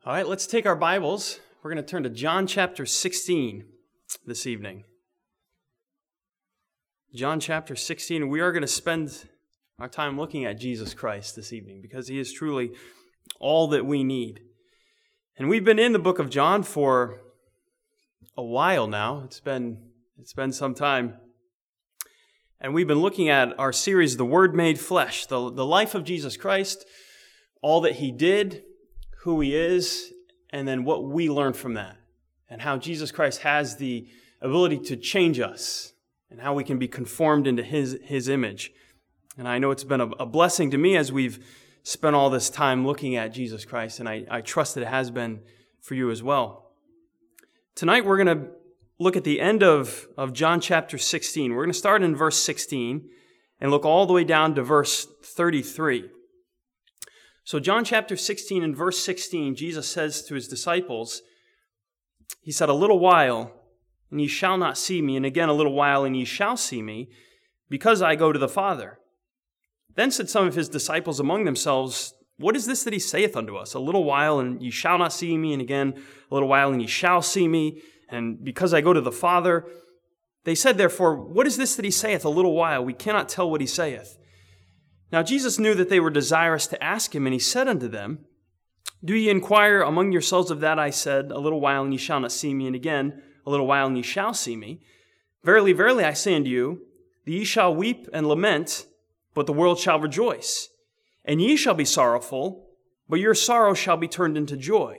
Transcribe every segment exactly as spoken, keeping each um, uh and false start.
All right, let's take our Bibles. We're going to turn to John chapter sixteen this evening. John chapter sixteen. We are going to spend our time looking at Jesus Christ this evening because He is truly all that we need. And we've been in the book of John for a while now. It's been it's been some time. And we've been looking at our series, The Word Made Flesh, the, the life of Jesus Christ, all that He did, who He is, and then what we learn from that, and how Jesus Christ has the ability to change us, and how we can be conformed into His, His image. And I know it's been a, a blessing to me as we've spent all this time looking at Jesus Christ, and I, I trust that it has been for you as well. Tonight we're going to look at the end of, of John chapter sixteen. We're going to start in verse sixteen and look all the way down to verse thirty-three. So John chapter sixteen and verse sixteen, Jesus says to His disciples, He said, "A little while, and ye shall not see me, and again a little while, and ye shall see me, because I go to the Father." Then said some of His disciples among themselves, "What is this that He saith unto us? A little while, and ye shall not see me, and again a little while, and ye shall see me, and because I go to the Father." They said, therefore, "What is this that He saith, a little while? We cannot tell what He saith." Now Jesus knew that they were desirous to ask Him, and He said unto them, "Do ye inquire among yourselves of that I said, A little while, and ye shall not see me, and again a little while, and ye shall see me? Verily, verily, I say unto you, that ye shall weep and lament, but the world shall rejoice. And ye shall be sorrowful, but your sorrow shall be turned into joy.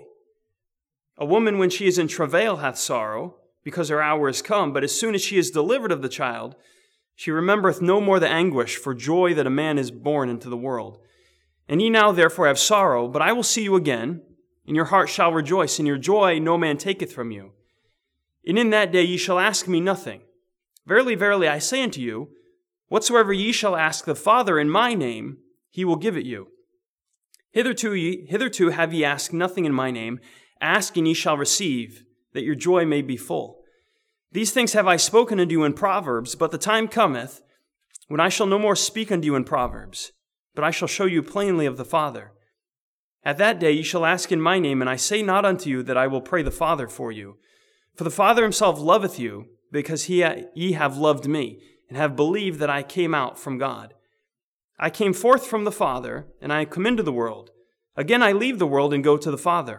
A woman, when she is in travail, hath sorrow, because her hour is come, but as soon as she is delivered of the child, she remembereth no more the anguish for joy that a man is born into the world. And ye now therefore have sorrow, but I will see you again, and your heart shall rejoice, and your joy no man taketh from you. And in that day ye shall ask me nothing. Verily, verily, I say unto you, whatsoever ye shall ask the Father in my name, He will give it you. Hitherto, ye, hitherto have ye asked nothing in my name. Ask, and ye shall receive, that your joy may be full. These things have I spoken unto you in Proverbs, but the time cometh, when I shall no more speak unto you in Proverbs, but I shall show you plainly of the Father. At that day ye shall ask in my name, and I say not unto you that I will pray the Father for you. For the Father Himself loveth you, because he, ye have loved me, and have believed that I came out from God. I came forth from the Father, and I come into the world. Again I leave the world and go to the Father."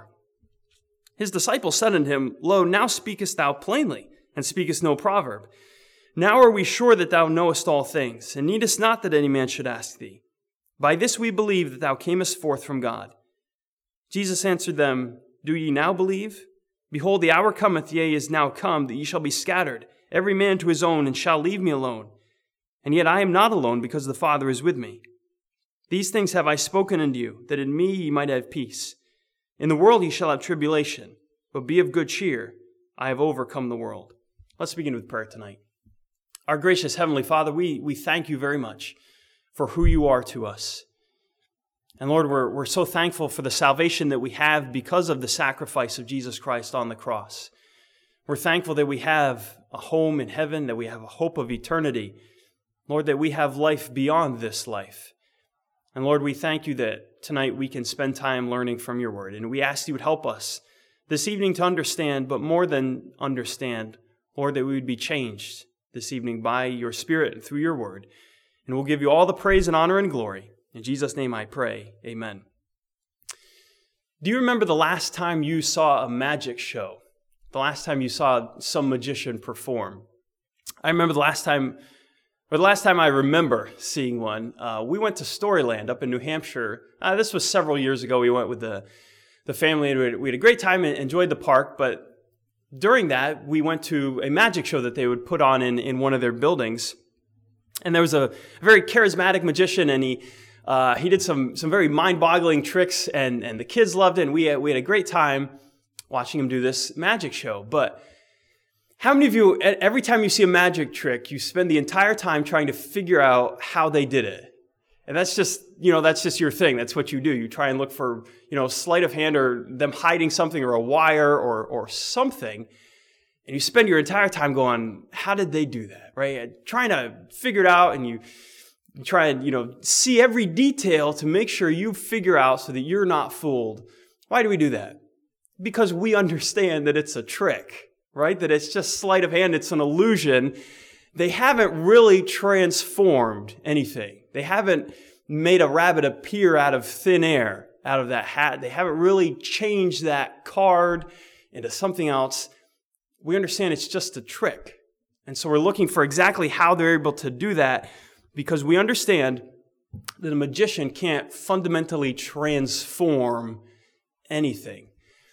His disciples said unto Him, "Lo, now speakest thou plainly, and speakest no proverb. Now are we sure that thou knowest all things, and needest not that any man should ask thee. By this we believe that thou camest forth from God." Jesus answered them, "Do ye now believe? Behold, the hour cometh, yea, is now come, that ye shall be scattered, every man to his own, and shall leave me alone. And yet I am not alone, because the Father is with me. These things have I spoken unto you, that in me ye might have peace. In the world ye shall have tribulation, but be of good cheer. I have overcome the world." Let's begin with prayer tonight. Our gracious Heavenly Father, we, we thank you very much for who you are to us. And Lord, we're, we're so thankful for the salvation that we have because of the sacrifice of Jesus Christ on the cross. We're thankful that we have a home in heaven, that we have a hope of eternity. Lord, that we have life beyond this life. And Lord, we thank you that tonight we can spend time learning from your word. And we ask you would help us this evening to understand, but more than understand, Lord, that we would be changed this evening by your Spirit and through your word. And we'll give you all the praise and honor and glory. In Jesus' name I pray, amen. Do you remember the last time you saw a magic show? The last time you saw some magician perform? I remember the last time, or the last time I remember seeing one, uh, we went to Storyland up in New Hampshire. Uh, this was several years ago. We went with the, the family, and we had, we had a great time and enjoyed the park, but during that, we went to a magic show that they would put on in, in one of their buildings. And there was a very charismatic magician, and he uh, he did some some very mind-boggling tricks, and, and the kids loved it, and we had, we had a great time watching him do this magic show. But how many of you, every time you see a magic trick, you spend the entire time trying to figure out how they did it? And that's just, you know, that's just your thing. That's what you do. You try and look for, you know, sleight of hand or them hiding something or a wire or or something. And you spend your entire time going, how did they do that, right? Trying to figure it out, and you, you try and, you know, see every detail to make sure you figure out so that you're not fooled. Why do we do that? because we understand that it's a trick, right? That it's just sleight of hand, it's an illusion. They haven't really transformed anything. They haven't made a rabbit appear out of thin air, out of that hat. They haven't really changed that card into something else. We understand it's just a trick. And so we're looking for exactly how they're able to do that, because we understand that a magician can't fundamentally transform anything.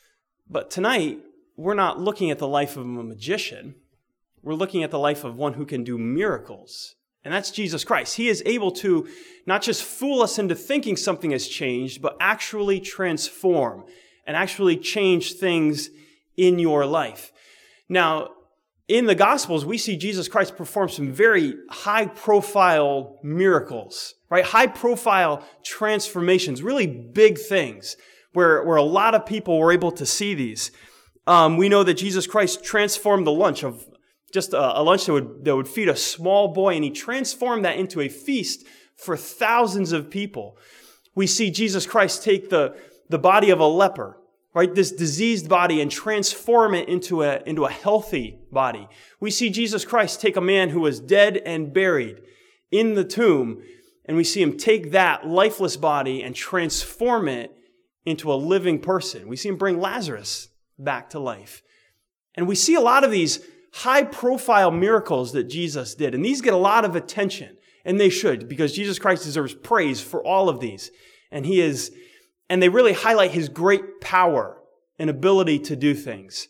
But tonight, we're not looking at the life of a magician. We're looking at the life of one who can do miracles. And that's Jesus Christ. He is able to not just fool us into thinking something has changed, but actually transform and actually change things in your life. Now, in the Gospels, we see Jesus Christ perform some very high-profile miracles, right? High-profile transformations, really big things, where, where a lot of people were able to see these. Um, we know that Jesus Christ transformed the lunch of just a, a lunch that would, that would feed a small boy, and he transformed that into a feast for thousands of people. We see Jesus Christ take the, the body of a leper, right, this diseased body, and transform it into a, into a healthy body. We see Jesus Christ take a man who was dead and buried in the tomb, and we see him take that lifeless body and transform it into a living person. We see him bring Lazarus back to life. And we see a lot of these high-profile miracles that Jesus did, and these get a lot of attention, and they should, because Jesus Christ deserves praise for all of these. And he is, and they really highlight his great power and ability to do things.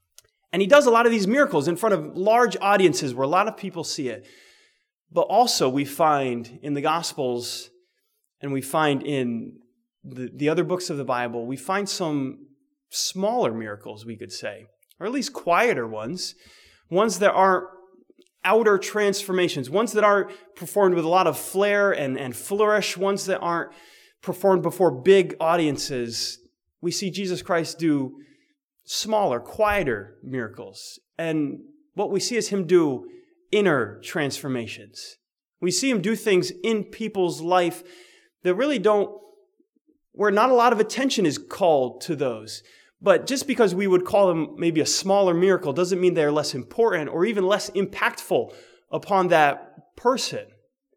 And he does a lot of these miracles in front of large audiences where a lot of people see it. But also we find in the Gospels, and we find in the, the other books of the Bible, we find some smaller miracles, we could say, or at least quieter ones, ones that aren't outer transformations, ones that aren't performed with a lot of flair and, and flourish, ones that aren't performed before big audiences. We see Jesus Christ do smaller, quieter miracles. And what we see is him do inner transformations. We see him do things in people's life that really don't, where not a lot of attention is called to those. But just because we would call them maybe a smaller miracle doesn't mean they're less important or even less impactful upon that person.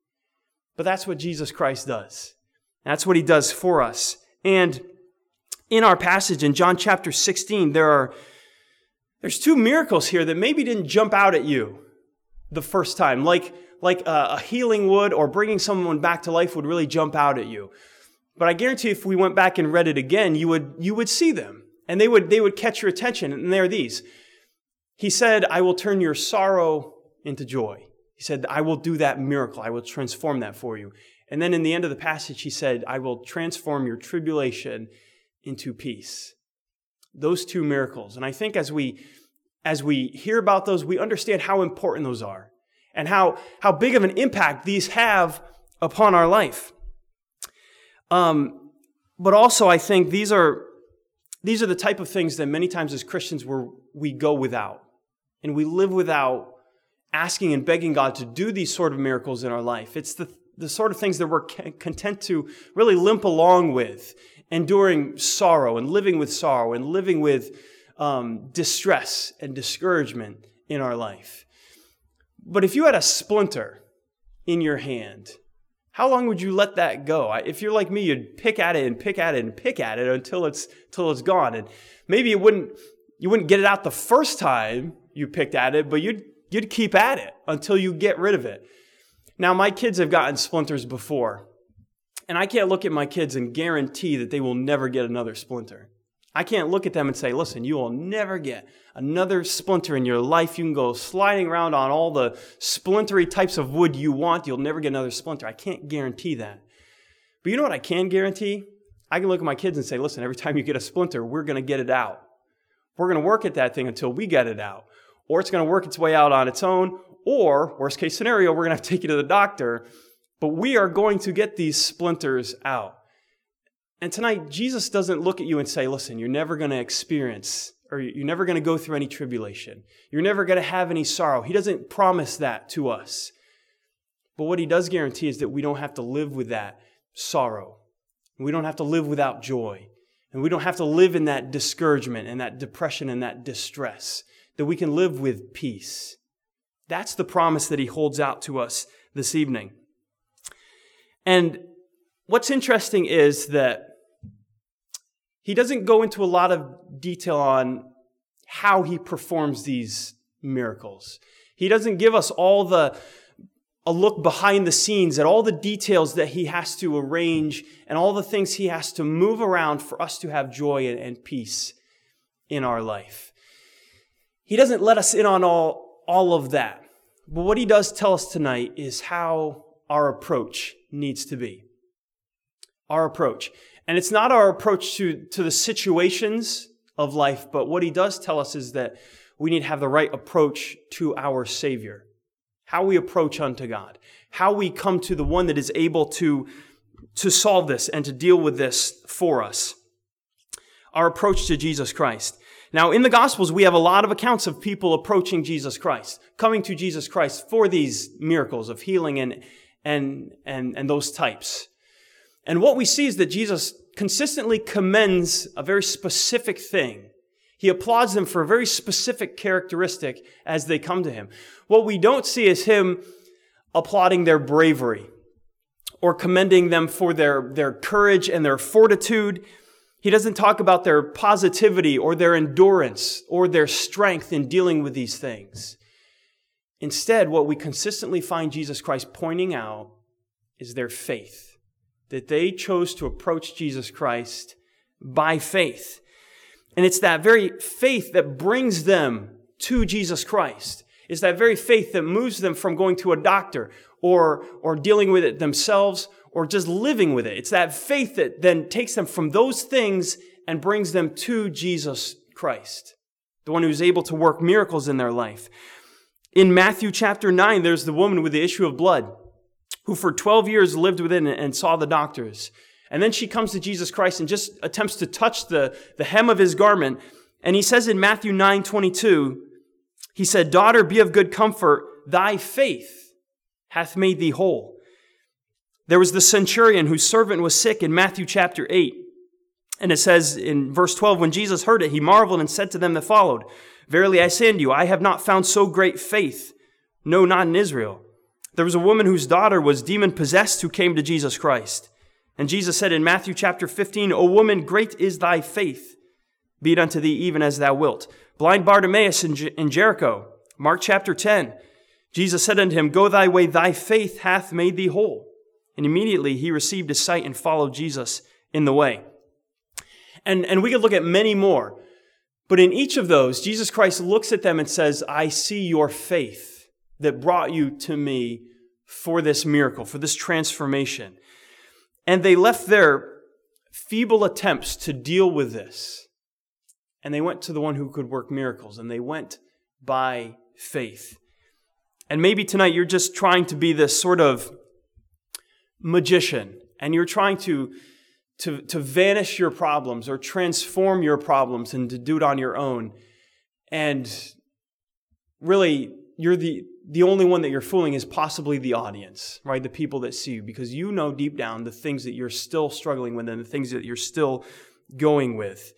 But that's what Jesus Christ does. That's what he does for us. And in our passage in John chapter sixteen, there are there's two miracles here that maybe didn't jump out at you the first time, like, like a, a healing would, or bringing someone back to life would really jump out at you. But I guarantee if we went back and read it again, you would you would see them. And they would they would catch your attention, and they're these. He said, I will turn your sorrow into joy. He said, I will do that miracle. I will transform that for you. And then in the end of the passage, he said, I will transform your tribulation into peace. Those two miracles. And I think as we as we hear about those, we understand how important those are and how, how big of an impact these have upon our life. Um, but also, I think these are These are the type of things that many times as Christians where we go without. And we live without asking and begging God to do these sort of miracles in our life. It's the, the sort of things that we're content to really limp along with, enduring sorrow and living with sorrow and living with um, distress and discouragement in our life. But if you had a splinter in your hand, how long would you let that go? If you're like me, you'd pick at it and pick at it and pick at it until it's until it's gone. And maybe it wouldn't you wouldn't get it out the first time you picked at it, but you'd you'd keep at it until you get rid of it. Now, my kids have gotten splinters before, and I can't look at my kids and guarantee that they will never get another splinter. I can't look at them and say, listen, you will never get another splinter in your life. You can go sliding around on all the splintery types of wood you want. You'll never get another splinter. I can't guarantee that. But you know what I can guarantee? I can look at my kids and say, listen, every time you get a splinter, we're going to get it out. We're going to work at that thing until we get it out. Or it's going to work its way out on its own. Or, worst case scenario, we're going to have to take you to the doctor. But we are going to get these splinters out. And tonight, Jesus doesn't look at you and say, listen, you're never going to experience, or you're never going to go through any tribulation. You're never going to have any sorrow. He doesn't promise that to us. But what he does guarantee is that we don't have to live with that sorrow. We don't have to live without joy. And we don't have to live in that discouragement and that depression and that distress, that we can live with peace. That's the promise that he holds out to us this evening. And what's interesting is that he doesn't go into a lot of detail on how he performs these miracles. He doesn't give us all the a look behind the scenes at all the details that he has to arrange and all the things he has to move around for us to have joy and, and peace in our life. He doesn't let us in on all, all of that. But what he does tell us tonight is how our approach needs to be. Our approach. And it's not our approach to, to the situations of life, but what he does tell us is that we need to have the right approach to our Savior. How we approach unto God. How we come to the one that is able to, to solve this and to deal with this for us. Our approach to Jesus Christ. Now, in the Gospels, we have a lot of accounts of people approaching Jesus Christ, coming to Jesus Christ for these miracles of healing and, and, and, and those types. And what we see is that Jesus consistently commends a very specific thing. He applauds them for a very specific characteristic as they come to him. What we don't see is him applauding their bravery or commending them for their, their courage and their fortitude. He doesn't talk about their positivity or their endurance or their strength in dealing with these things. Instead, what we consistently find Jesus Christ pointing out is their faith, that they chose to approach Jesus Christ by faith. And it's that very faith that brings them to Jesus Christ. It's that very faith that moves them from going to a doctor or, or dealing with it themselves or just living with it. It's that faith that then takes them from those things and brings them to Jesus Christ, the one who's able to work miracles in their life. In Matthew chapter nine, there's the woman with the issue of blood who for twelve years lived with it and saw the doctors. And then she comes to Jesus Christ and just attempts to touch the, the hem of his garment. And he says in Matthew nine twenty-two, he said, "Daughter, be of good comfort. Thy faith hath made thee whole." There was the centurion whose servant was sick in Matthew chapter eight. And it says in verse twelve, when Jesus heard it, he marveled and said to them that followed, "Verily I say unto you, I have not found so great faith, no, not in Israel." There was a woman whose daughter was demon-possessed who came to Jesus Christ. And Jesus said in Matthew chapter fifteen, "O woman, great is thy faith. Be it unto thee even as thou wilt." Blind Bartimaeus in, Jer- in Jericho, Mark chapter ten. Jesus said unto him, "Go thy way, thy faith hath made thee whole." And immediately he received his sight and followed Jesus in the way. And, and we could look at many more. But in each of those, Jesus Christ looks at them and says, "I see your faith that brought you to me for this miracle, for this transformation." And they left their feeble attempts to deal with this. And they went to the one who could work miracles. And they went by faith. And maybe tonight you're just trying to be this sort of magician. And you're trying to, to, to vanish your problems or transform your problems and to do it on your own. And really, you're the... The only one that you're fooling is possibly the audience, right? The people that see you, because you know deep down the things that you're still struggling with and the things that you're still going with.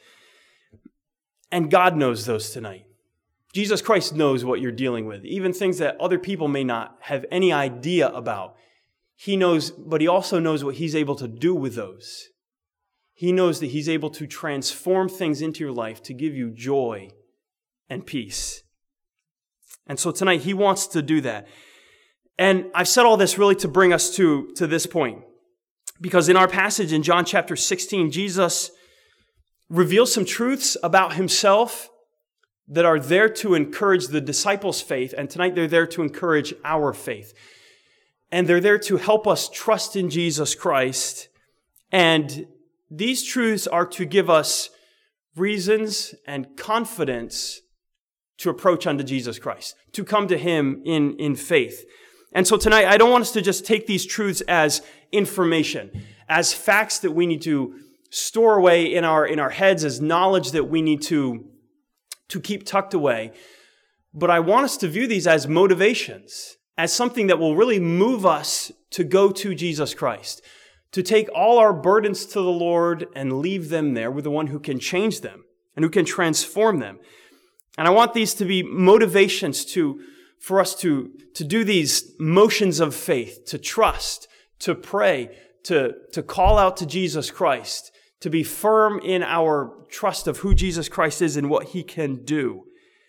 And God knows those tonight. Jesus Christ knows what you're dealing with, even things that other people may not have any idea about. He knows, but he also knows what he's able to do with those. He knows that he's able to transform things into your life to give you joy and peace. And so tonight, he wants to do that. And I've said all this really to bring us to, to this point. Because in our passage in John chapter sixteen, Jesus reveals some truths about himself that are there to encourage the disciples' faith. And tonight, they're there to encourage our faith. And they're there to help us trust in Jesus Christ. And these truths are to give us reasons and confidence to approach unto Jesus Christ, to come to him in, in faith. And so tonight, I don't want us to just take these truths as information, as facts that we need to store away in our, in our heads, as knowledge that we need to, to keep tucked away. But I want us to view these as motivations, as something that will really move us to go to Jesus Christ, to take all our burdens to the Lord and leave them there with the one who can change them and who can transform them. And I want these to be motivations to, for us to, to do these motions of faith, to trust, to pray, to, to call out to Jesus Christ, to be firm in our trust of who Jesus Christ is and what he can do.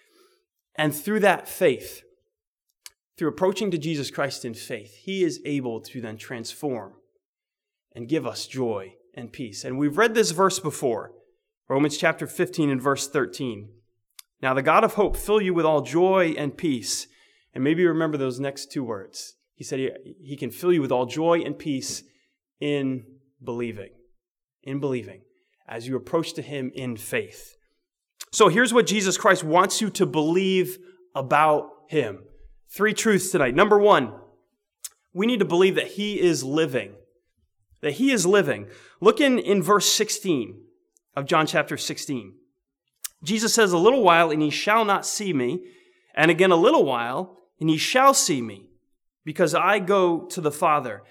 And through that faith, through approaching to Jesus Christ in faith, he is able to then transform and give us joy and peace. And we've read this verse before, Romans chapter fifteen and verse thirteen. Now the God of hope fill you with all joy and peace. And maybe remember those next two words. He said he, he can fill you with all joy and peace in believing. In believing. As you approach to him in faith. So here's what Jesus Christ wants you to believe about him. Three truths tonight. Number one, we need to believe that he is living. That he is living. Look in, in verse sixteen of John chapter sixteen. Jesus says, a little while and ye shall not see me, and again a little while and ye shall see me, because I go to the Father.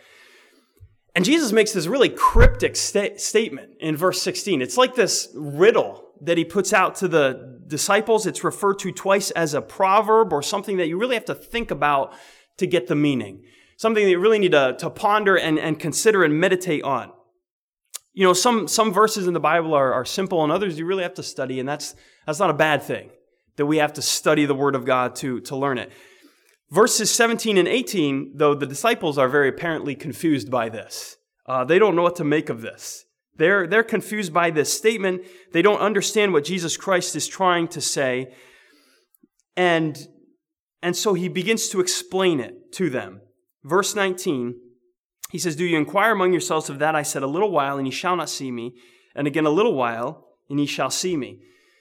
And Jesus makes this really cryptic sta- statement in verse sixteen. It's like this riddle that he puts out to the disciples. It's referred to twice as a proverb or something that you really have to think about to get the meaning. Something that you really need to, to ponder and, and consider and meditate on. You know, some, some verses in the Bible are, are simple and others you really have to study, and that's, that's not a bad thing, that we have to study the Word of God to, to learn it. Verses seventeen and eighteen, though, the disciples are very apparently confused by this. Uh, they don't know what to make of this. They're, they're confused by this statement. They don't understand what Jesus Christ is trying to say. And, and so he begins to explain it to them. Verse nineteen, he says, do you inquire among yourselves of that? I said, a little while, and ye shall not see me. And again, a little while, and ye shall see me.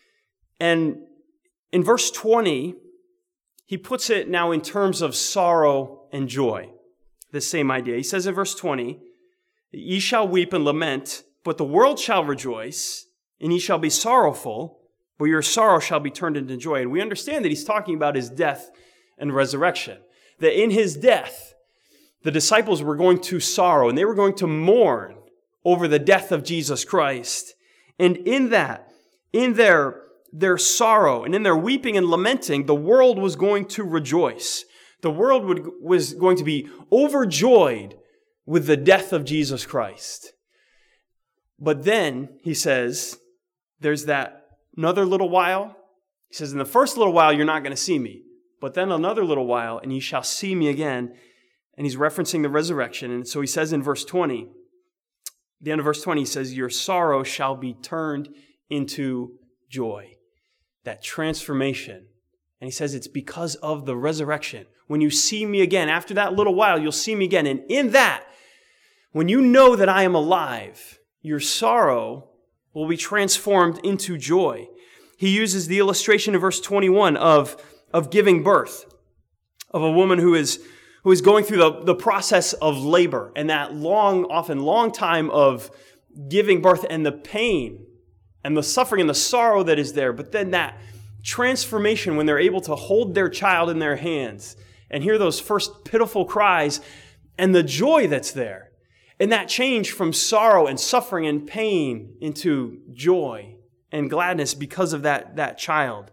And in verse twenty, he puts it now in terms of sorrow and joy. The same idea. He says in verse twenty, ye shall weep and lament, but the world shall rejoice, and ye shall be sorrowful, but your sorrow shall be turned into joy. And we understand that he's talking about his death and resurrection. That in his death, the disciples were going to sorrow, and they were going to mourn over the death of Jesus Christ. And in that, in their, their sorrow, and in their weeping and lamenting, the world was going to rejoice. The world would, was going to be overjoyed with the death of Jesus Christ. But then, he says, there's that another little while. He says, in the first little while, you're not going to see me. But then another little while, and ye shall see me again. And he's referencing the resurrection. And so he says in verse twenty, the end of verse twenty, he says, your sorrow shall be turned into joy. That transformation. And he says it's because of the resurrection. When you see me again, after that little while, you'll see me again. And in that, when you know that I am alive, your sorrow will be transformed into joy. He uses the illustration in verse twenty-one of, of giving birth, of a woman who is, who is going through the, the process of labor and that long, often long time of giving birth and the pain and the suffering and the sorrow that is there. But then that transformation when they're able to hold their child in their hands and hear those first pitiful cries and the joy that's there. And that change from sorrow and suffering and pain into joy and gladness because of that, that child.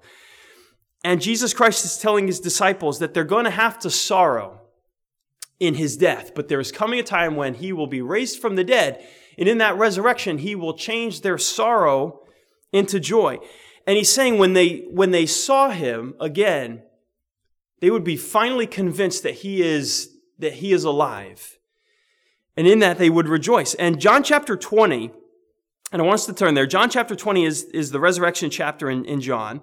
And Jesus Christ is telling his disciples that they're going to have to sorrow in his death, but there is coming a time when he will be raised from the dead, and in that resurrection, he will change their sorrow into joy. And he's saying when they, when they saw him again, they would be finally convinced that he is, that he is alive. And in that they would rejoice. And John chapter twenty, and I want us to turn there. John chapter twenty is, is the resurrection chapter in, in John.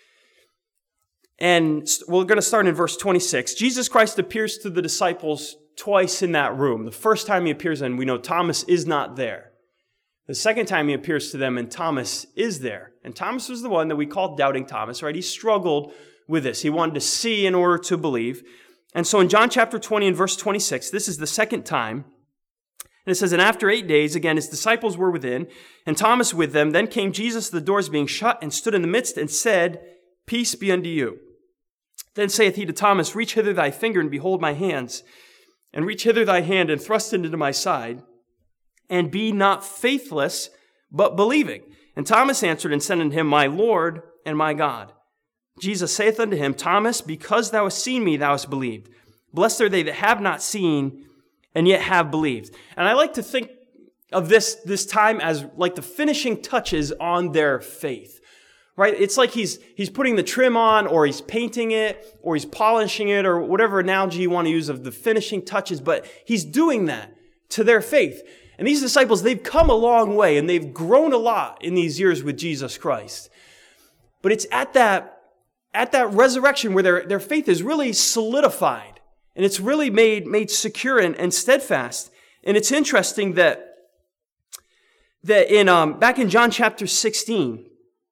And we're going to start in verse twenty-six. Jesus Christ appears to the disciples twice in that room. The first time he appears, and we know Thomas is not there. The second time he appears to them, and Thomas is there. And Thomas was the one that we call Doubting Thomas, right? He struggled with this. He wanted to see in order to believe. And so in John chapter twenty and verse twenty-six, this is the second time. And it says, and after eight days, again, his disciples were within, and Thomas with them. Then came Jesus, the doors being shut, and stood in the midst, and said, peace be unto you. Then saith he to Thomas, reach hither thy finger, and behold my hands, and reach hither thy hand, and thrust it into my side, and be not faithless, but believing. And Thomas answered and said unto him, My Lord and my God. Jesus saith unto him, Thomas, because thou hast seen me, thou hast believed. Blessed are they that have not seen, and yet have believed. And I like to think of this, this time as like the finishing touches on their faith. Right? It's like he's he's putting the trim on, or he's painting it, or he's polishing it, or whatever analogy you want to use of the finishing touches, but he's doing that to their faith. And these disciples, they've come a long way, and they've grown a lot in these years with Jesus Christ. But it's at that, at that resurrection where their, their faith is really solidified, and it's really made, made secure and, and steadfast. And it's interesting that, that in um, back in John chapter sixteen,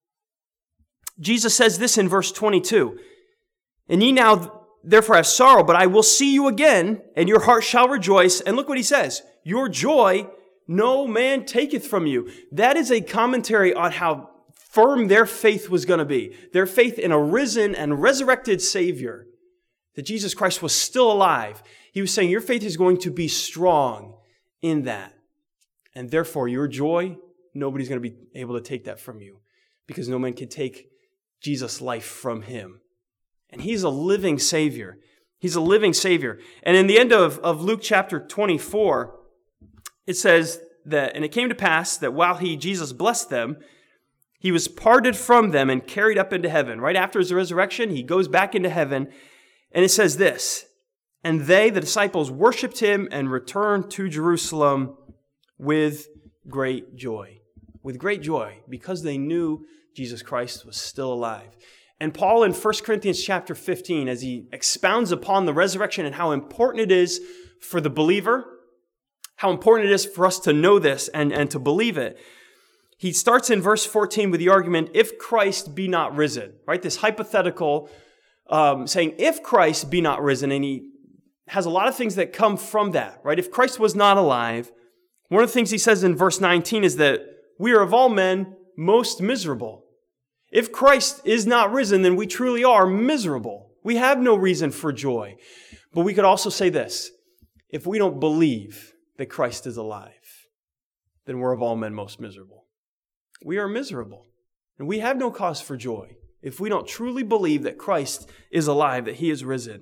Jesus says this in verse twenty-two, And ye now therefore have sorrow, but I will see you again, and your heart shall rejoice. And look what he says, your joy no man taketh from you. That is a commentary on how firm their faith was going to be. Their faith in a risen and resurrected Savior, that Jesus Christ was still alive. He was saying your faith is going to be strong in that. And therefore your joy, nobody's going to be able to take that from you, because no man can take Jesus' life from him. And he's a living Savior. He's a living Savior. And in the end of, of Luke chapter twenty-four, it says that, and it came to pass that while he, Jesus, blessed them, he was parted from them and carried up into heaven. Right after his resurrection, he goes back into heaven. And it says this, And they, the disciples, worshipped him and returned to Jerusalem with great joy. With great joy, because they knew Jesus Christ was still alive. And Paul in First Corinthians chapter fifteen, as he expounds upon the resurrection and how important it is for the believer, how important it is for us to know this and, and to believe it, he starts in verse fourteen with the argument, if Christ be not risen, right? This hypothetical um, saying, if Christ be not risen, and he has a lot of things that come from that, right? If Christ was not alive, one of the things he says in verse nineteen is that we are of all men most miserable. If Christ is not risen, then we truly are miserable. We have no reason for joy. But we could also say this, if we don't believe that Christ is alive, then we're of all men most miserable. We are miserable, and we have no cause for joy if we don't truly believe that Christ is alive, that he is risen.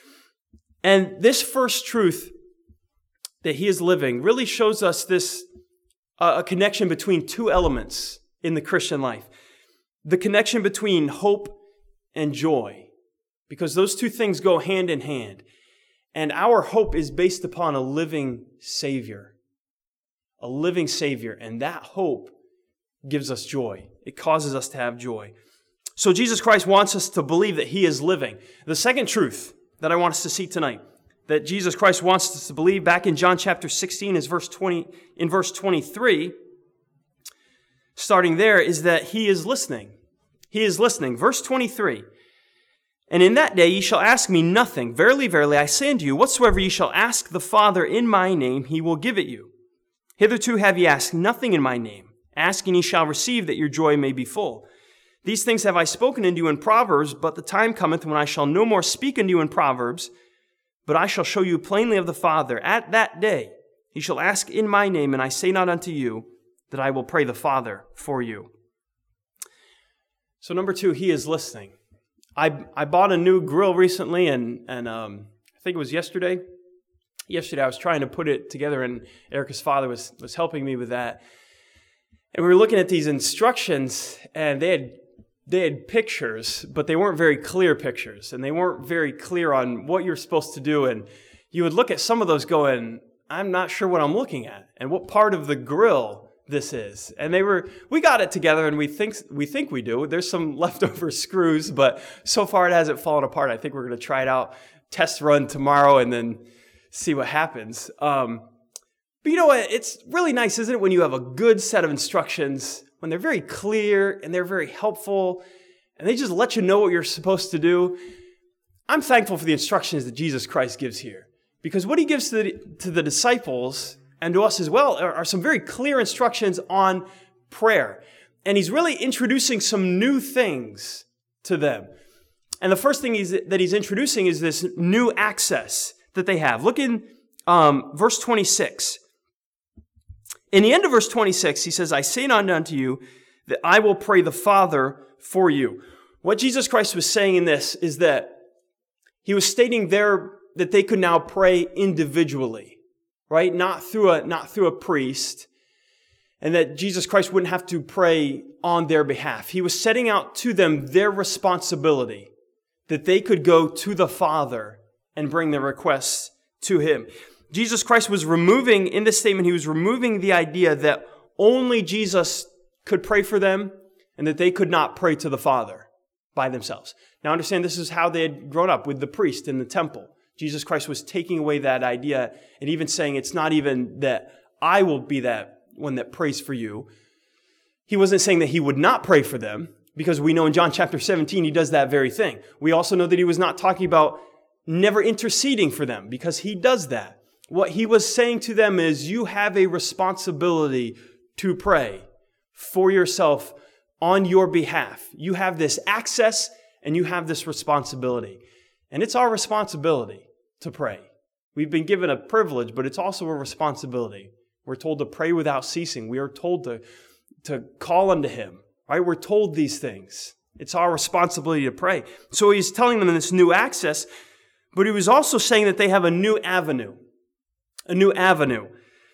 And this first truth that he is living really shows us this uh, a connection between two elements in the Christian life. The connection between hope and joy, because those two things go hand in hand. And our hope is based upon a living Savior, a living Savior. And that hope gives us joy. It causes us to have joy. So Jesus Christ wants us to believe that he is living. The second truth that I want us to see tonight, that Jesus Christ wants us to believe, back in John chapter sixteen, is verse twenty, in verse twenty-three, starting there, is that he is listening. He is listening. Verse twenty-three, And in that day ye shall ask me nothing. Verily, verily, I say unto you, whatsoever ye shall ask the Father in my name, he will give it you. Hitherto have ye asked nothing in my name. Ask, and ye shall receive, that your joy may be full. These things have I spoken unto you in Proverbs, but the time cometh when I shall no more speak unto you in Proverbs, but I shall show you plainly of the Father. At that day ye shall ask in my name, and I say not unto you that I will pray the Father for you. So number two, he is listening. I I bought a new grill recently, and and um, I think it was yesterday. Yesterday I was trying to put it together, and Erica's father was was helping me with that. And we were looking at these instructions, and they had they had pictures, but they weren't very clear pictures, and they weren't very clear on what you're supposed to do. And you would look at some of those going, I'm not sure what I'm looking at, and what part of the grill this is. And they were, we got it together, and we think we think we do. There's some leftover screws, but so far it hasn't fallen apart. I think we're going to try it out, test run tomorrow, and then see what happens. Um, but you know what? It's really nice, isn't it, when you have a good set of instructions, when they're very clear and they're very helpful, and they just let you know what you're supposed to do. I'm thankful for the instructions that Jesus Christ gives here, because what he gives to the, to the disciples and to us as well are, are some very clear instructions on prayer. And he's really introducing some new things to them. And the first thing he's, that he's introducing is this new access that they have. Look in um, verse twenty-six. In the end of verse twenty-six, he says, I say not unto you that I will pray the Father for you. What Jesus Christ was saying in this is that he was stating there that they could now pray individually, right? Not through a, not through a priest, and that Jesus Christ wouldn't have to pray on their behalf. He was setting out to them their responsibility, that they could go to the Father and bring their requests to him. Jesus Christ was removing, in this statement, he was removing the idea that only Jesus could pray for them and that they could not pray to the Father by themselves. Now understand, this is how they had grown up with the priest in the temple. Jesus Christ was taking away that idea and even saying it's not even that I will be that one that prays for you. He wasn't saying that he would not pray for them, because we know in John chapter seventeen, he does that very thing. We also know that he was not talking about never interceding for them, because he does that. What he was saying to them is, you have a responsibility to pray for yourself on your behalf. You have this access and you have this responsibility. And it's our responsibility to pray. We've been given a privilege, but it's also a responsibility. We're told to pray without ceasing. We are told to, to call unto him, right? We're told these things. It's our responsibility to pray. So he's telling them this new access, but he was also saying that they have a new avenue. A new avenue.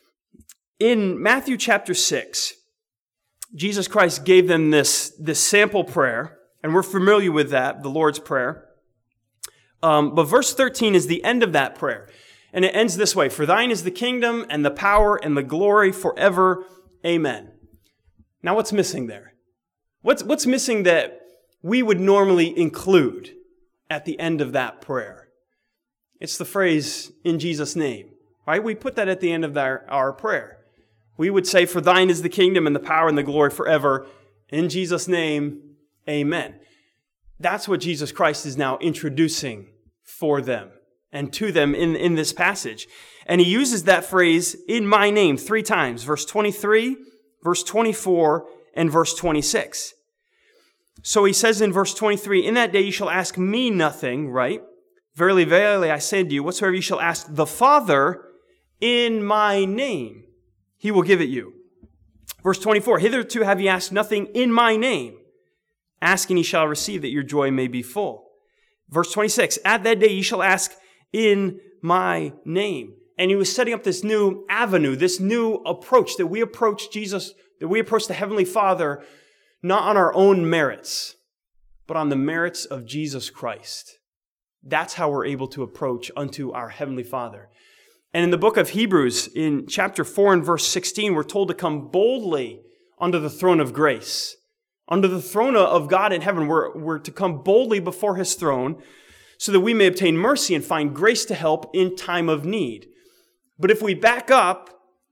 In Matthew chapter six, Jesus Christ gave them this, this sample prayer, and we're familiar with that, the Lord's Prayer. Um, but verse thirteen is the end of that prayer. And it ends this way: For thine is the kingdom and the power and the glory forever. Amen. Now what's missing there? What's, what's missing that we would normally include at the end of that prayer? It's the phrase, in Jesus' name. Right? We put that at the end of our, our prayer. We would say, for thine is the kingdom and the power and the glory forever. In Jesus' name, amen. That's what Jesus Christ is now introducing for them and to them in, in this passage. And he uses that phrase, in my name, three times. Verse twenty-three, verse twenty-four, and verse twenty-six. So he says in verse twenty-three, in that day you shall ask me nothing, right? Verily, verily, I say unto you, whatsoever you shall ask the Father in my name, he will give it you. Verse twenty-four, hitherto have ye asked nothing in my name. Ask and ye shall receive, that your joy may be full. Verse twenty-six, at that day ye shall ask in my name. And he was setting up this new avenue, this new approach, that we approach Jesus, that we approach the Heavenly Father, not on our own merits, but on the merits of Jesus Christ. That's how we're able to approach unto our Heavenly Father. And in the book of Hebrews, in chapter four and verse sixteen, we're told to come boldly under the throne of grace. Under the throne of God in heaven, we're, we're to come boldly before his throne so that we may obtain mercy and find grace to help in time of need. But if we back up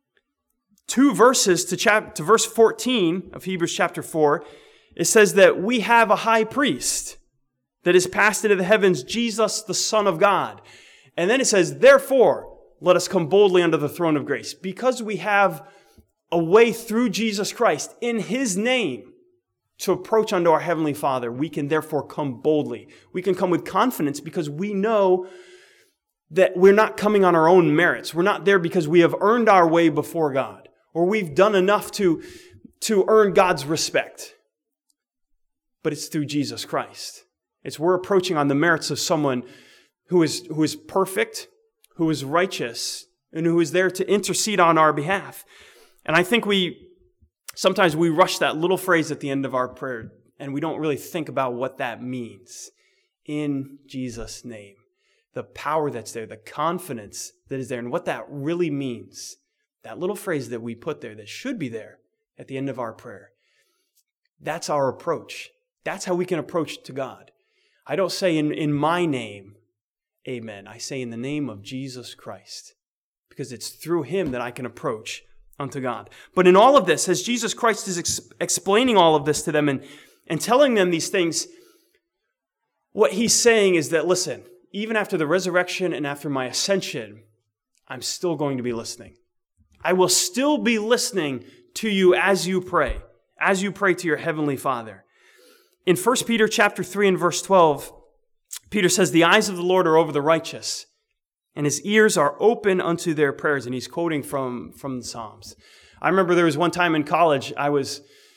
two verses to, chap- to verse fourteen of Hebrews chapter four, it says that we have a high priest that is passed into the heavens, Jesus, the Son of God. And then it says, therefore, let us come boldly under the throne of grace. Because we have a way through Jesus Christ in his name to approach unto our Heavenly Father, we can therefore come boldly. We can come with confidence because we know that we're not coming on our own merits. We're not there because we have earned our way before God, or we've done enough to, to earn God's respect. But it's through Jesus Christ. It's we're approaching on the merits of someone who is, who is perfect, who is righteous, and who is there to intercede on our behalf. And I think we, sometimes we rush that little phrase at the end of our prayer, and we don't really think about what that means. In Jesus' name. The power that's there, the confidence that is there, and what that really means. That little phrase that we put there that should be there at the end of our prayer. That's our approach. That's how we can approach to God. I don't say in, in my name, amen. I say in the name of Jesus Christ, because it's through him that I can approach unto God. But in all of this, as Jesus Christ is ex- explaining all of this to them and, and telling them these things, what he's saying is that, listen, even after the resurrection and after my ascension, I'm still going to be listening. I will still be listening to you as you pray, as you pray to your Heavenly Father. In First Peter chapter three and verse twelve, Peter says, the eyes of the Lord are over the righteous, and his ears are open unto their prayers. And he's quoting from, from the Psalms. I remember there was one time in college, I was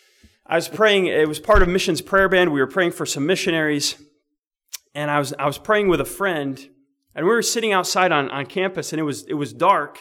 I was praying, it was part of Missions Prayer Band. We were praying for some missionaries, and I was I was praying with a friend, and we were sitting outside on, on campus, and it was it was dark,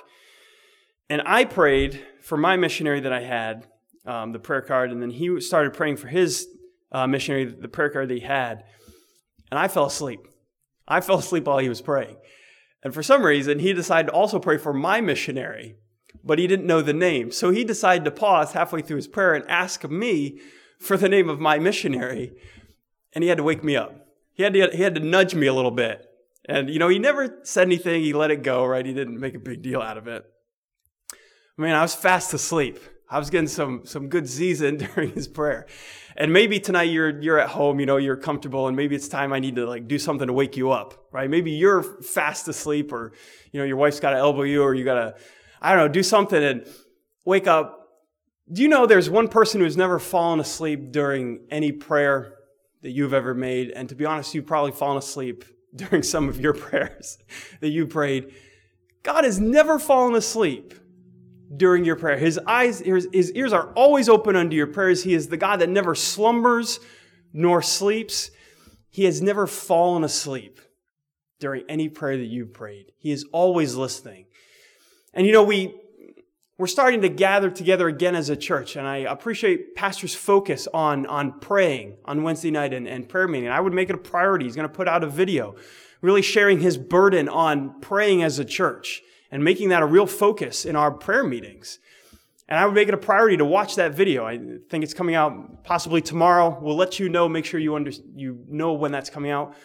and I prayed for my missionary that I had, um, the prayer card, and then he started praying for his uh, missionary, the prayer card that he had, and I fell asleep. I fell asleep while he was praying. And for some reason, he decided to also pray for my missionary, but he didn't know the name. So he decided to pause halfway through his prayer and ask me for the name of my missionary. And he had to wake me up. He had to, he had to nudge me a little bit. And, you know, he never said anything. He let it go, right? He didn't make a big deal out of it. Man, I was fast asleep. I was getting some some good Z's in during his prayer. And maybe tonight you're you're at home, you know, you're comfortable, and maybe it's time I need to like do something to wake you up, right? Maybe you're fast asleep, or, you know, your wife's got to elbow you, or you got to, I don't know, do something and wake up. Do you know there's one person who's never fallen asleep during any prayer that you've ever made? And to be honest, you've probably fallen asleep during some of your prayers that you prayed. God has never fallen asleep during your prayer. His eyes, his, his ears are always open unto your prayers. He is the God that never slumbers nor sleeps. He has never fallen asleep during any prayer that you've prayed. He is always listening. And you know, we, we're starting to gather together again as a church, and I appreciate Pastor's focus on, on praying on Wednesday night and, and prayer meeting. I would make it a priority. He's going to put out a video really sharing his burden on praying as a church and making that a real focus in our prayer meetings. And I would make it a priority to watch that video. I think it's coming out possibly tomorrow. We'll let you know, make sure you under, you know when that's coming out.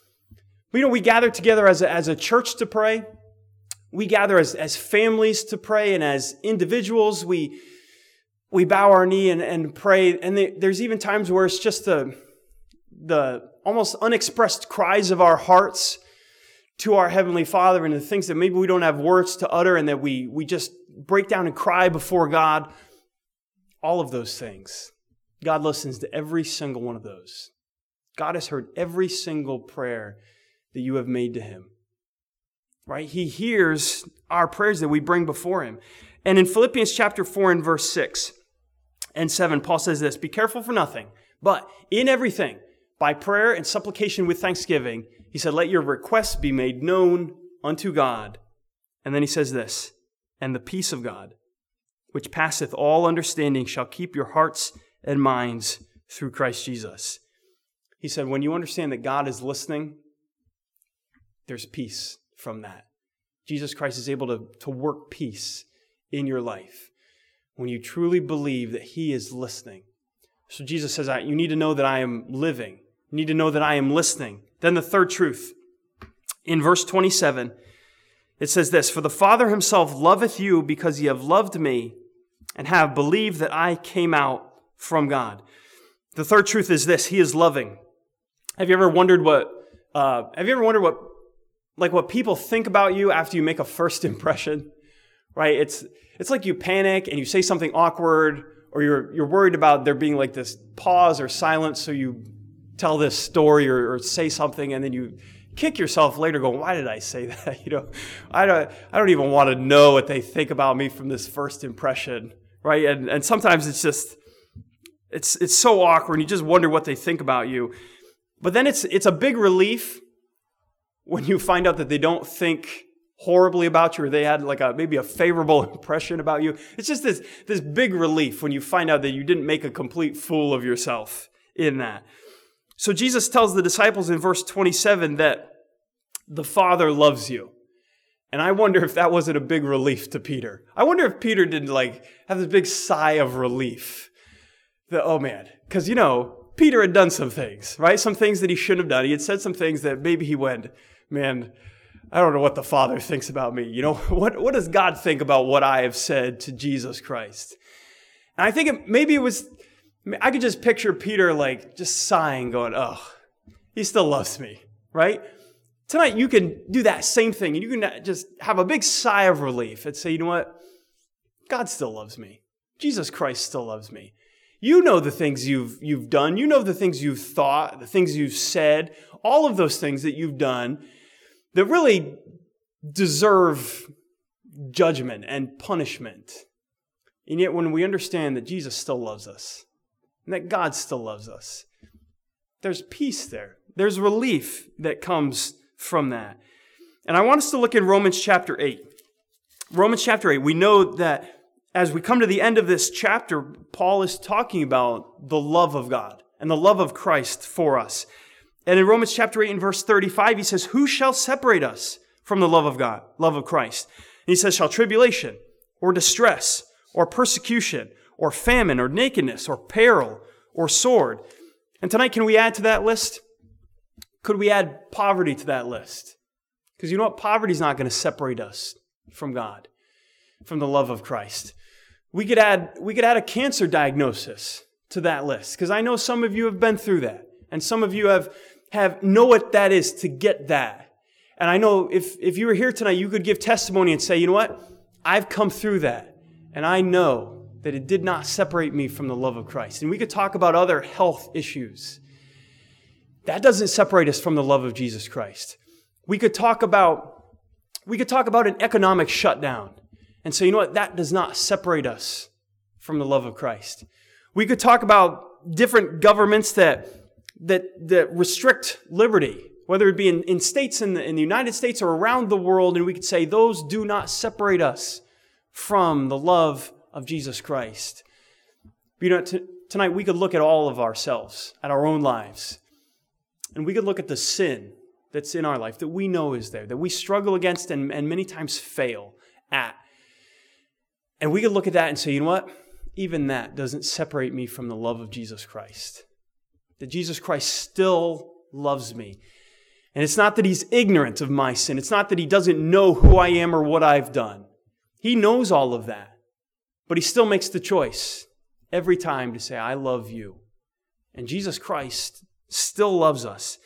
But, you know, we gather together as a, as a church to pray. We gather as, as families to pray, and as individuals, we we bow our knee and, and pray. And they, there's even times where it's just the, the almost unexpressed cries of our hearts to our Heavenly Father, and the things that maybe we don't have words to utter, and that we, we just break down and cry before God. All of those things. God listens to every single one of those. God has heard every single prayer that you have made to Him. Right? He hears our prayers that we bring before Him. And in Philippians chapter four and verse six and seven, Paul says this: "Be careful for nothing, but in everything, by prayer and supplication with thanksgiving," he said, "let your requests be made known unto God." And then he says this: "And the peace of God, which passeth all understanding, shall keep your hearts and minds through Christ Jesus." He said, when you understand that God is listening, there's peace from that. Jesus Christ is able to, to work peace in your life when you truly believe that He is listening. So Jesus says, you need to know that I am living. You need to know that I am listening. Then the third truth, in verse twenty-seven, it says this: "For the Father Himself loveth you, because ye have loved me, and have believed that I came out from God." The third truth is this: He is loving. Have you ever wondered what, uh, have you ever wondered what, like what people think about you after you make a first impression? Right? It's, it's like you panic and you say something awkward, or you're, you're worried about there being like this pause or silence, so you tell this story or, or say something, and then you kick yourself later going, why did I say that? You know, I don't, I don't even want to know what they think about me from this first impression, right? And, and sometimes it's just, it's, it's so awkward, and you just wonder what they think about you. But then it's, it's a big relief when you find out that they don't think horribly about you, or they had like a, maybe a favorable impression about you. It's just this, this big relief when you find out that you didn't make a complete fool of yourself in that. So Jesus tells the disciples in verse twenty-seven that the Father loves you. And I wonder if that wasn't a big relief to Peter. I wonder if Peter didn't like have this big sigh of relief. That, oh man, because you know, Peter had done some things, right? Some things that he shouldn't have done. He had said some things that maybe he went, man, I don't know what the Father thinks about me. You know, what, what does God think about what I have said to Jesus Christ? And I think it, maybe it was, I could just picture Peter like just sighing, going, oh, He still loves me, right? Tonight you can do that same thing, and you can just have a big sigh of relief and say, you know what? God still loves me. Jesus Christ still loves me. You know the things you've you've done. You know the things you've thought, the things you've said, all of those things that you've done that really deserve judgment and punishment. And yet when we understand that Jesus still loves us, and that God still loves us, there's peace there. There's relief that comes from that. And I want us to look in Romans chapter eight. Romans chapter eight, we know that as we come to the end of this chapter, Paul is talking about the love of God and the love of Christ for us. And in Romans chapter eight and verse thirty-five, he says, "Who shall separate us from the love of God, love of Christ?" And he says, "Shall tribulation or distress or persecution or famine or nakedness or peril or sword?" And tonight, can we add to that list? Could we add poverty to that list? Because you know what? Poverty is not going to separate us from God, from the love of Christ. We could add, we could add a cancer diagnosis to that list, because I know some of you have been through that, and some of you have, have know what that is to get that. And I know if, if you were here tonight, you could give testimony and say, you know what? I've come through that, and I know that it did not separate me from the love of Christ. And we could talk about other health issues. That doesn't separate us from the love of Jesus Christ. We could talk about, we could talk about an economic shutdown and say, you know what? That does not separate us from the love of Christ. We could talk about different governments that, that, that restrict liberty, whether it be in, in states in the, in the United States or around the world, and we could say those do not separate us from the love of Jesus Christ. You know, t- tonight we could look at all of ourselves, at our own lives, and we could look at the sin that's in our life that we know is there, that we struggle against and, and many times fail at. And we could look at that and say, you know what? Even that doesn't separate me from the love of Jesus Christ. That Jesus Christ still loves me. And it's not that He's ignorant of my sin. It's not that He doesn't know who I am or what I've done. He knows all of that. But He still makes the choice every time to say, I love you. And Jesus Christ still loves us.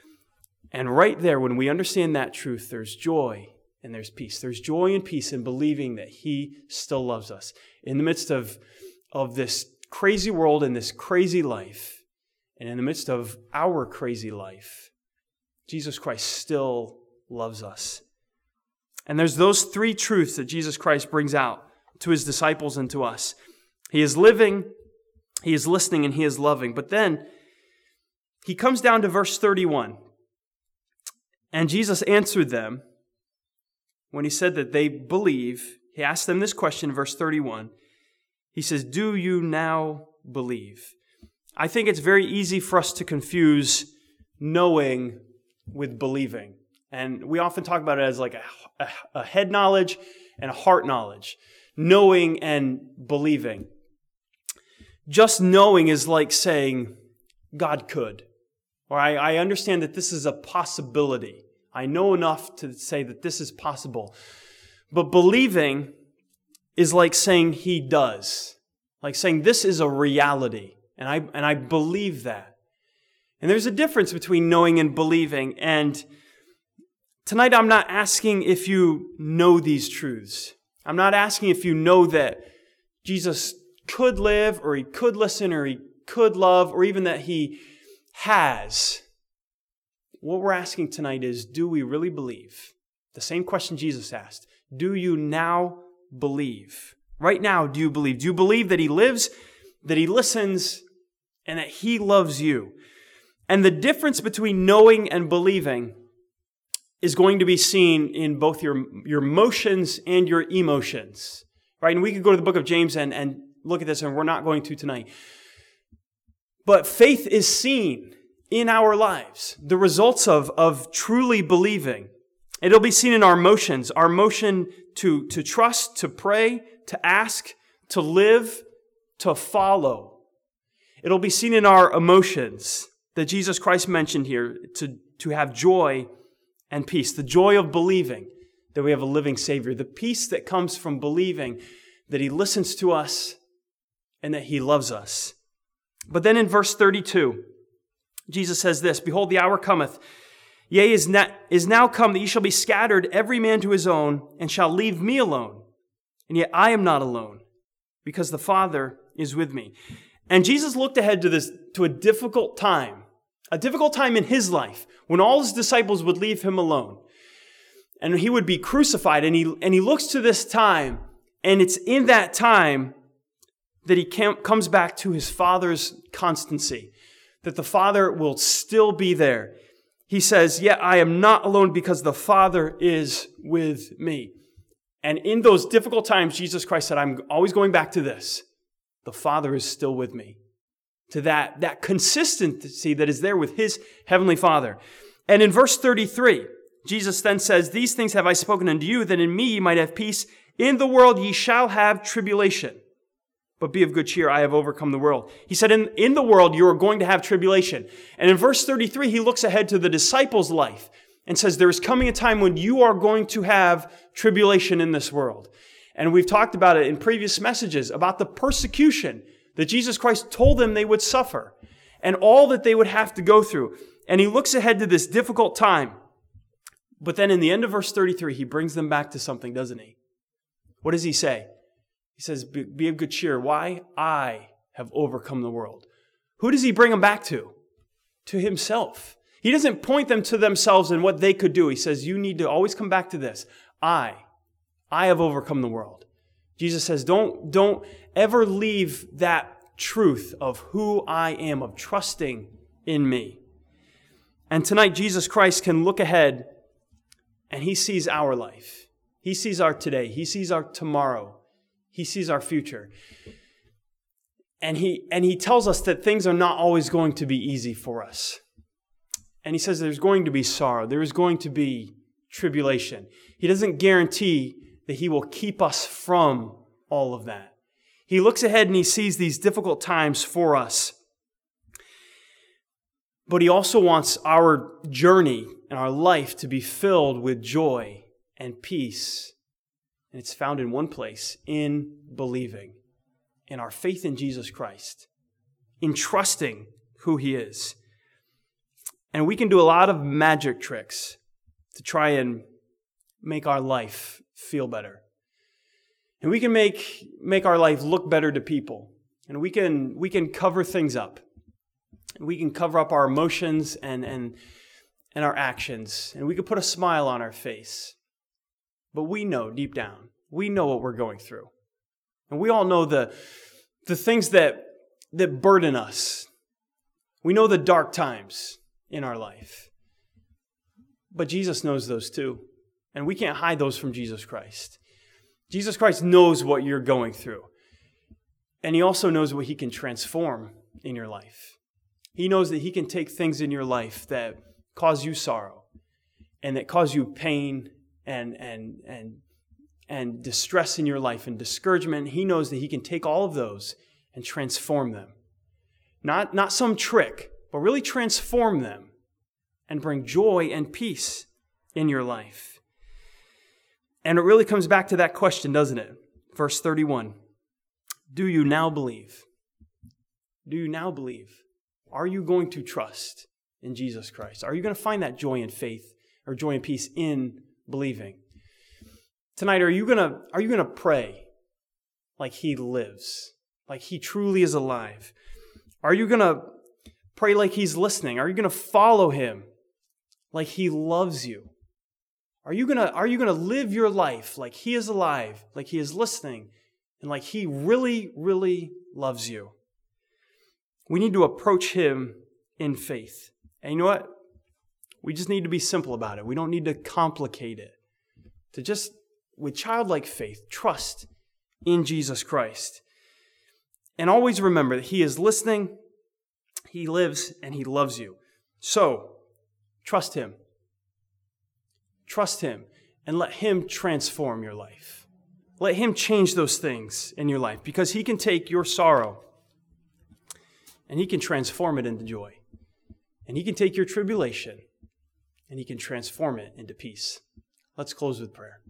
And right there, when we understand that truth, there's joy and there's peace. There's joy and peace in believing that He still loves us. In the midst of, of this crazy world and this crazy life, and in the midst of our crazy life, Jesus Christ still loves us. And there's those three truths that Jesus Christ brings out to His disciples and to us. He is living, He is listening, and He is loving. But then He comes down to verse thirty-one. And Jesus answered them when He said that they believe. He asked them this question in verse thirty-one. He says, "Do you now believe?" I think it's very easy for us to confuse knowing with believing. And we often talk about it as like a, a, a head knowledge and a heart knowledge. Knowing and believing. Just knowing is like saying, God could. Or I, I understand that this is a possibility. I know enough to say that this is possible. But believing is like saying He does. Like saying this is a reality. And I, and I believe that. And there's a difference between knowing and believing. And tonight I'm not asking if you know these truths. I'm not asking if you know that Jesus could live, or He could listen, or He could love, or even that He has. What we're asking tonight is, do we really believe? The same question Jesus asked. Do you now believe? Right now, do you believe? Do you believe that He lives, that He listens, and that He loves you? And the difference between knowing and believing is going to be seen in both your, your motions and your emotions. Right? And we could go to the book of James and, and look at this, and we're not going to tonight. But faith is seen in our lives. The results of, of truly believing. It'll be seen in our motions. Our motion to, to trust, to pray, to ask, to live, to follow. It'll be seen in our emotions that Jesus Christ mentioned here, to, to have joy and peace. The joy of believing that we have a living Savior. The peace that comes from believing that He listens to us and that He loves us. But then in verse thirty-two, Jesus says this, "Behold, the hour cometh, yea, is, not, is now come, that ye shall be scattered, every man to his own, and shall leave me alone. And yet I am not alone, because the Father is with me." And Jesus looked ahead to this, to a difficult time, a difficult time in His life, when all His disciples would leave Him alone. And He would be crucified, and He, and he looks to this time, and it's in that time that he comes back to his Father's constancy, that the Father will still be there. He says, yet I am not alone because the Father is with me. And in those difficult times, Jesus Christ said, I'm always going back to this. The Father is still with me. To that, that consistency that is there with his heavenly Father. And in verse thirty-three, Jesus then says, these things have I spoken unto you, that in me ye might have peace. In the world ye shall have tribulation. But be of good cheer, I have overcome the world. He said, in, in the world you are going to have tribulation. And in verse thirty-three, he looks ahead to the disciples' life and says, there is coming a time when you are going to have tribulation in this world. And we've talked about it in previous messages about the persecution that Jesus Christ told them they would suffer and all that they would have to go through. And he looks ahead to this difficult time. But then in the end of verse thirty-three, he brings them back to something, doesn't he? What does he say? He says, be, be of good cheer. Why? I have overcome the world. Who does he bring them back to? To himself. He doesn't point them to themselves and what they could do. He says, you need to always come back to this. I, I have overcome the world. Jesus says, don't, don't ever leave that truth of who I am, of trusting in me. And tonight, Jesus Christ can look ahead and he sees our life. He sees our today. He sees our tomorrow. He sees our future. And he, and he tells us that things are not always going to be easy for us. And he says there's going to be sorrow. There is going to be tribulation. He doesn't guarantee that he will keep us from all of that. He looks ahead and he sees these difficult times for us. But he also wants our journey and our life to be filled with joy and peace. And it's found in one place, in believing, in our faith in Jesus Christ, in trusting who he is. And we can do a lot of magic tricks to try and make our life feel better. And we can make, make our life look better to people. And we can, we can cover things up. We can cover up our emotions and, and, and our actions. And we can put a smile on our face. But we know deep down, we know what we're going through. And we all know the, the things that, that burden us. We know the dark times in our life. But Jesus knows those too. And we can't hide those from Jesus Christ. Jesus Christ knows what you're going through. And he also knows what he can transform in your life. He knows that he can take things in your life that cause you sorrow and that cause you pain and and and and distress in your life and discouragement. He knows that he can take all of those and transform them. Not, not some trick, but really transform them and bring joy and peace in your life. And it really comes back to that question, doesn't it? Verse thirty-one. Do you now believe? Do you now believe? Are you going to trust in Jesus Christ? Are you going to find that joy and faith or joy and peace in believing? Tonight, are you going to, are you going to pray like he lives, like he truly is alive? Are you going to pray like he's listening? Are you going to follow him like he loves you? Are you going to, are you going to live your life like he is alive, like he is listening, and like he really, really loves you? We need to approach him in faith. And you know what? We just need to be simple about it. We don't need to complicate it. To just, with childlike faith, trust in Jesus Christ. And always remember that he is listening, he lives, and he loves you. So, trust him. Trust him and let him transform your life. Let him change those things in your life, because he can take your sorrow and he can transform it into joy. And he can take your tribulation and he can transform it into peace. Let's close with prayer.